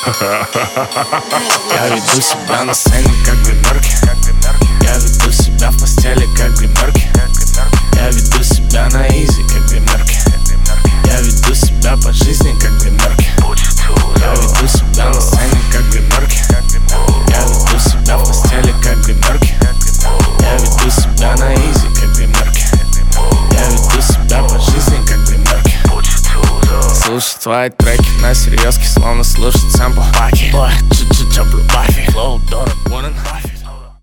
Я веду себя на сцене как гримерки. Я веду себя в постели как гримерки. Я веду себя на изи как гримерки. Я веду себя по жизни как гримерки. Я веду себя на сцене как гримерки. Я веду себя в постели как гримерки. Я веду себя на изи как гримерки. Я веду себя по жизни как гримерки. Слушать твои треки на серьезке, словно слушать сэмпл Баки. Ой, чё-чё-чё, Blue Buffy. Flow, дорог, one and half.